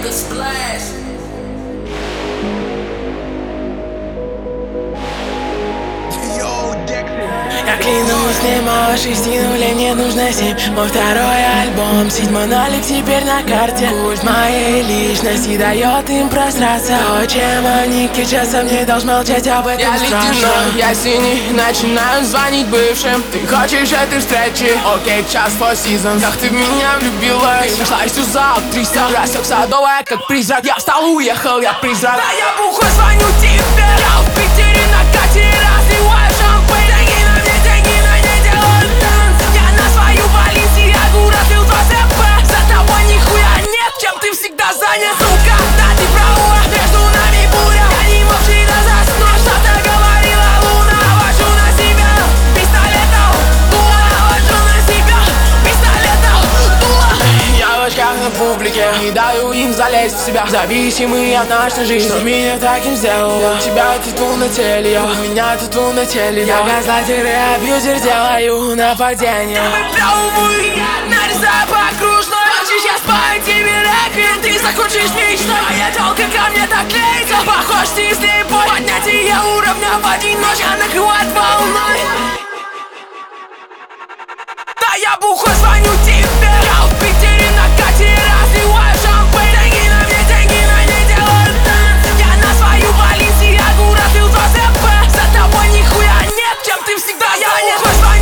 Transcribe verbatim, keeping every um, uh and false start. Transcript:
make a splash. Я клянусь, нема шести нулей, мне нужно семь. Мой второй альбом, седьмой нолик теперь на карте. Культ моей личности дает им простраться. То, чем они кичатся, мне должен молчать об этом. Я страшно. ледяной, я синий, начинаю звонить бывшим. Ты хочешь этой встречи? Окей, час for seasons. Как ты в меня влюбилась? Ты нашла всю за актрисой. Рассек садовая, как призрак. Я встал, уехал, я призрак. Да я бухой, звоню тебе. Я в Питере на катере разливаю шампейн. Деньги на мне, деньги на ней делают танц. Я на свою Баленсиагу разбил два ЗП. За тобой нихуя нет, чем ты всегда занят, сука. Да ты права, между нами буря. Я не мог всегда заснуть, что-то говорила луна. Навожу на себя пистолетом, дула. Навожу на себя пистолетом, дула. Я в очках на публике, не даю им залезть в себя. Зависимый от нашей жизни, что меня таким сделало. У тебя тату на теле, я, у меня тату на теле. Я газлайтер и абьюзер, делаю нападение. Выплевываю, нарезаю по окружной. Хочешь, я спаю тебе реквием, ты закончишь мечтой. Моя тёлка ко мне так клеится, похож ты слепой. Поднятие уровня в один ночь, а накрывает волной. Да я бухой, звоню тебе. Я в Питере на катере разливаю шампейн. Деньги на мне, деньги на ней делают танц. Я на свою Баленсиагу разбил два ЗП. За тобой нихуя нет, чем ты всегда занят.